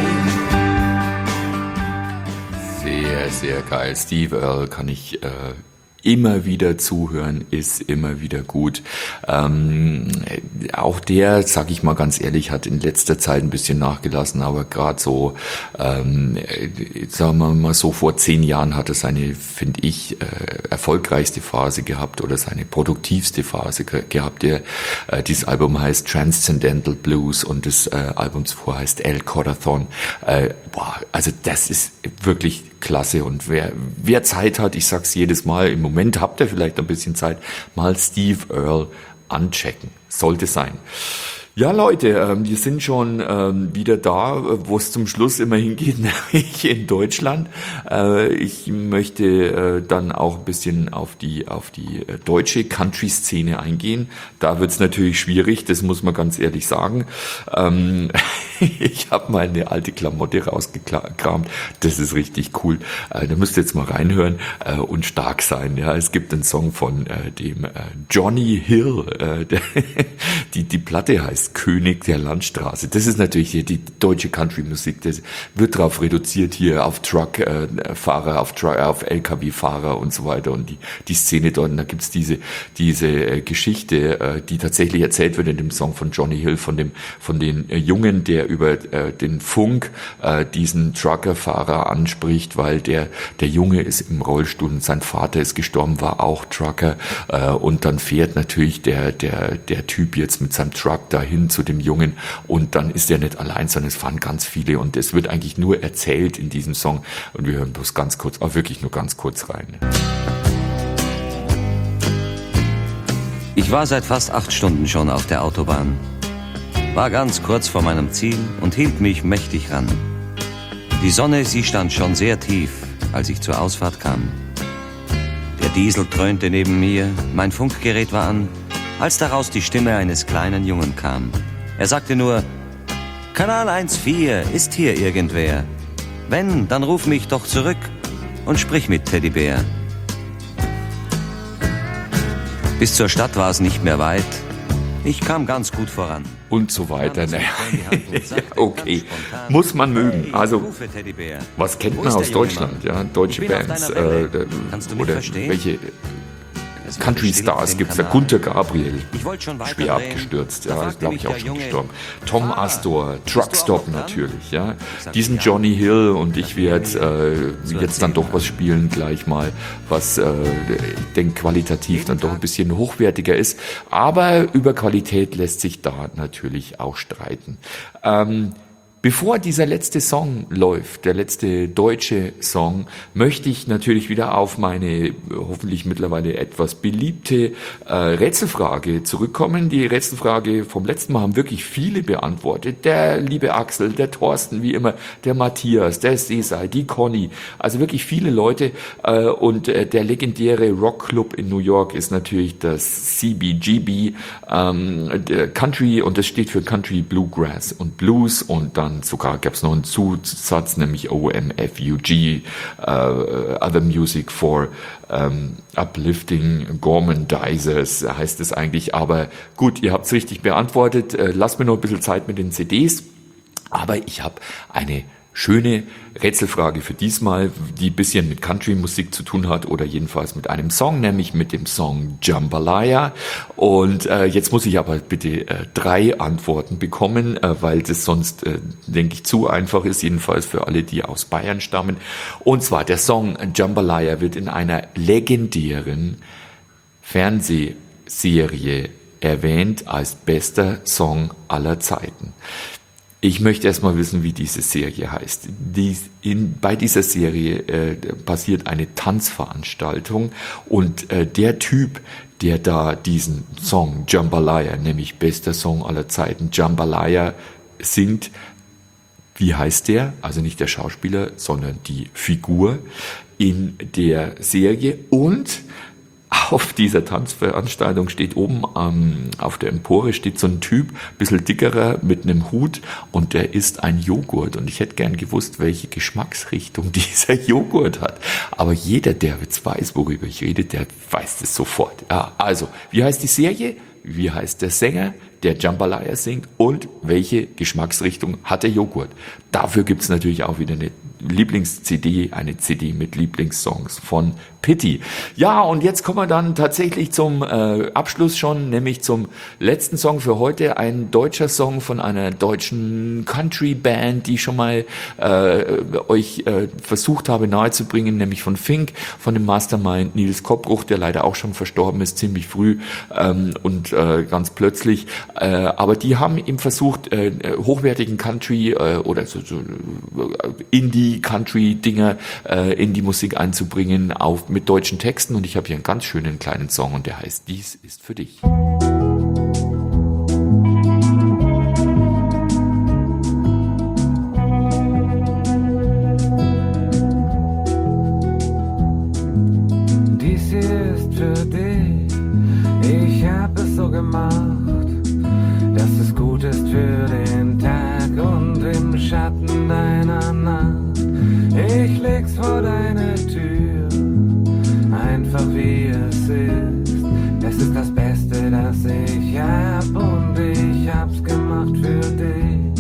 yet. Sehr, sehr geil. Steve Earle kann ich äh, immer wieder zuhören, ist immer wieder gut. Ähm, auch der, sag ich mal ganz ehrlich, hat in letzter Zeit ein bisschen nachgelassen, aber gerade so, ähm, sagen wir mal so, vor zehn Jahren hat er seine, finde ich, äh, erfolgreichste Phase gehabt oder seine produktivste Phase ge- gehabt. Der, äh, dieses Album heißt Transcendental Blues und das äh, Album zuvor heißt El Corazon. Äh, boah, also das ist wirklich klasse und wer, wer Zeit hat, ich sag's jedes Mal, im Moment habt ihr vielleicht ein bisschen Zeit, mal Steve Earle anchecken. Sollte sein. Ja, Leute, ähm, wir sind schon ähm, wieder da, wo es zum Schluss immer hingeht, nämlich in Deutschland. Äh, ich möchte äh, dann auch ein bisschen auf die auf die äh, deutsche Country-Szene eingehen. Da wird's natürlich schwierig, das muss man ganz ehrlich sagen. Ähm, ich habe mal eine alte Klamotte rausgekramt. Das ist richtig cool. Äh, da müsst ihr jetzt mal reinhören äh, und stark sein. Ja, es gibt einen Song von äh, dem äh, Johnny Hill. Äh, der, die die Platte heißt König der Landstraße. Das ist natürlich hier die deutsche Country-Musik. Das wird darauf reduziert hier auf Truck-Fahrer, äh, auf, Tru- auf L K W-Fahrer und so weiter und die die Szene dort. Und da gibt's diese diese äh, Geschichte, äh, die tatsächlich erzählt wird in dem Song von Johnny Hill von dem von den äh, Jungen, der über äh, den Funk äh, diesen Trucker-Fahrer anspricht, weil der der Junge ist im Rollstuhl und sein Vater ist gestorben, war auch Trucker äh, und dann fährt natürlich der der der Typ jetzt mit seinem Truck dahin zu dem Jungen und dann ist er nicht allein, sondern es fahren ganz viele und es wird eigentlich nur erzählt in diesem Song und wir hören bloß ganz kurz, auch wirklich nur ganz kurz rein. Ich war seit fast acht Stunden schon auf der Autobahn, war ganz kurz vor meinem Ziel und hielt mich mächtig ran. Die Sonne, sie stand schon sehr tief, als ich zur Ausfahrt kam. Der Diesel dröhnte neben mir, mein Funkgerät war an, als daraus die Stimme eines kleinen Jungen kam. Er sagte nur, Kanal eins vier, ist hier irgendwer? Wenn, dann ruf mich doch zurück und sprich mit Teddybär. Bis zur Stadt war es nicht mehr weit, Ich kam ganz gut voran. Und so weiter. Naja, okay, muss man mögen. Also, was kennt man aus Deutschland? Ja, deutsche Bands äh, oder welche Country Stars gibt's da? Gunter Gabriel, schwer abgestürzt, ja, ist glaube ich auch schon gestorben. Tom Astor, Truckstop natürlich, ja. Diesen Johnny Hill, und ich werde äh, jetzt dann doch was spielen gleich mal, was äh, ich denke qualitativ dann doch ein bisschen hochwertiger ist. Aber über Qualität lässt sich da natürlich auch streiten. Ähm, Bevor dieser letzte Song läuft, der letzte deutsche Song, möchte ich natürlich wieder auf meine hoffentlich mittlerweile etwas beliebte äh, Rätselfrage zurückkommen. Die Rätselfrage vom letzten Mal haben wirklich viele beantwortet. Der liebe Axel, der Thorsten, wie immer, der Matthias, der Sesai, die Conny. Also wirklich viele Leute. Äh, und äh, der legendäre Rockclub in New York ist natürlich das C B G B ähm, der Country, und das steht für Country, Bluegrass und Blues, und dann sogar gab es noch einen Zusatz, nämlich O M F U G, uh, Other Music for um, Uplifting Gormandizers heißt es eigentlich. Aber gut, ihr habt es richtig beantwortet. Uh, lasst mir noch ein bisschen Zeit mit den C Ds. Aber ich habe eine schöne Rätselfrage für diesmal, die ein bisschen mit Country-Musik zu tun hat, oder jedenfalls mit einem Song, nämlich mit dem Song Jambalaya. Und äh, jetzt muss ich aber bitte äh, drei Antworten bekommen, äh, weil das sonst, äh, denke ich, zu einfach ist, jedenfalls für alle, die aus Bayern stammen. Und zwar, der Song Jambalaya wird in einer legendären Fernsehserie erwähnt als bester Song aller Zeiten. Ich möchte erstmal wissen, wie diese Serie heißt. Die, in, bei dieser Serie äh, passiert eine Tanzveranstaltung, und äh, der Typ, der da diesen Song Jambalaya, nämlich bester Song aller Zeiten, Jambalaya singt, wie heißt der? Also nicht der Schauspieler, sondern die Figur in der Serie. Und auf dieser Tanzveranstaltung steht oben ähm, auf der Empore steht so ein Typ, bisschen dickerer, mit einem Hut, und der isst ein Joghurt. Und ich hätte gern gewusst, welche Geschmacksrichtung dieser Joghurt hat. Aber jeder, der jetzt weiß, worüber ich rede, der weiß das sofort. Ja, also, wie heißt die Serie? Wie heißt der Sänger, der Jambalaya singt, und welche Geschmacksrichtung hat der Joghurt? Dafür gibt's natürlich auch wieder eine Lieblings-C D, eine C D mit Lieblingssongs von Pitti. Ja, und jetzt kommen wir dann tatsächlich zum äh, Abschluss schon, nämlich zum letzten Song für heute. Ein deutscher Song von einer deutschen Country-Band, die ich schon mal äh, euch äh, versucht habe nahezubringen, nämlich von Fink, von dem Mastermind Nils Koppbruch, der leider auch schon verstorben ist, ziemlich früh ähm, und äh, ganz plötzlich. Äh, aber die haben eben versucht, äh, hochwertigen Country äh, oder so, so Indie-Country-Dinger äh, in die Musik einzubringen, auf mit deutschen Texten, und ich habe hier einen ganz schönen kleinen Song, und der heißt Dies ist für dich. Dies hier ist für dich, ich hab es so gemacht, dass es gut ist für den Tag und im Schatten deiner Nacht. Ich leg's vor deine Tür, einfach wie es ist. Es ist das Beste, das ich hab, und ich hab's gemacht für dich.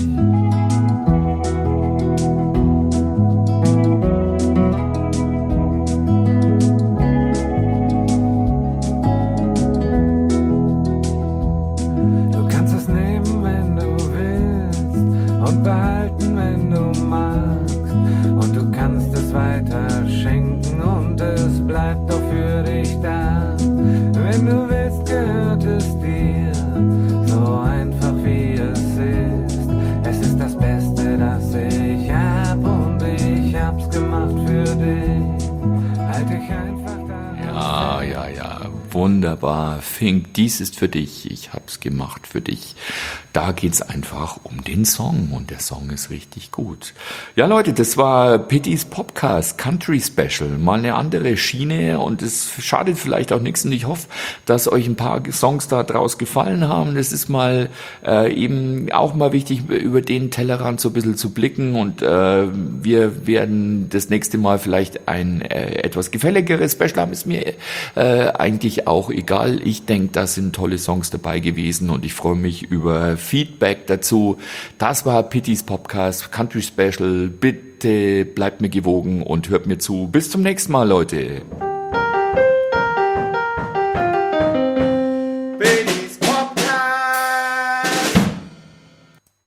Du kannst es nehmen, wenn du willst, und behalten, wenn du magst. Und du kannst es weiter schenken, und es bleibt doch für dich da. Wenn du willst, gehört es dir, so einfach wie es ist. Es ist das Beste, das ich hab, und ich hab's gemacht für dich. Halt dich einfach daran. Ja, ja, ja, wunderbar. Fink, dies ist für dich, ich hab's gemacht für dich. Da geht's einfach um den Song, und der Song ist richtig gut. Ja, Leute, das war Pittis Popcast Country Special. Mal eine andere Schiene, und es schadet vielleicht auch nichts, und ich hoffe, dass euch ein paar Songs da draus gefallen haben. Das ist mal äh, eben auch mal wichtig, über den Tellerrand so ein bisschen zu blicken, und äh, wir werden das nächste Mal vielleicht ein äh, etwas gefälligeres Special haben. Ist mir äh, eigentlich euch auch egal. Ich denke, da sind tolle Songs dabei gewesen und ich freue mich über Feedback dazu. Das war Pittys Podcast Country Special. Bitte bleibt mir gewogen und hört mir zu. Bis zum nächsten Mal, Leute.